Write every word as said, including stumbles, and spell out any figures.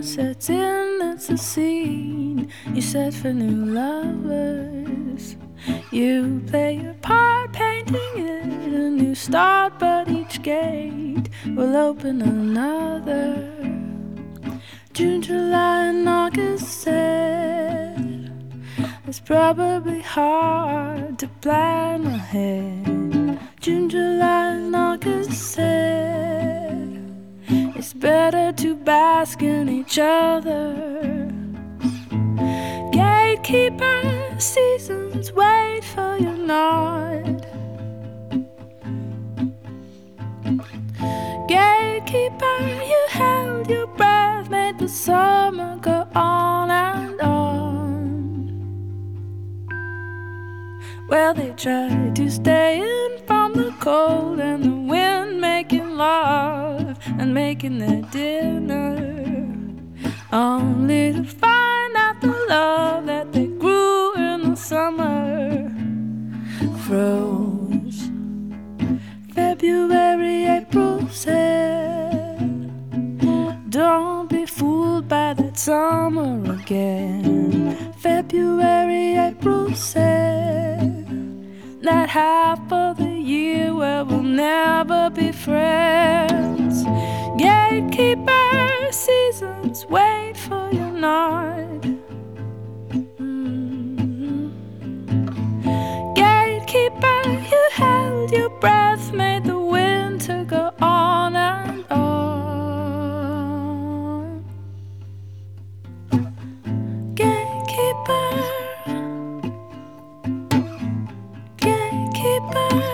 sets in, it's a scene you set for new lovers. You play your part, painting it a new start, but each gate will open another. June, July, and August said it's probably hard to plan ahead. June, July, and August said it's better to bask in each other. Gatekeeper, seasons wait for your nod. Gatekeeper, you held your breath, made the summer go on and on. Well, they tried to stay in from the cold and the wind, making love and making their dinner, only to find out the love that they grew in the summer froze. February, April said, don't be fooled by that summer again. February, April said, that half of the year where we'll never be friends. Gatekeeper, seasons wait for your nod. Mm-hmm. Gatekeeper, you held your breath, made the winter go on and on. Gatekeeper, gatekeeper.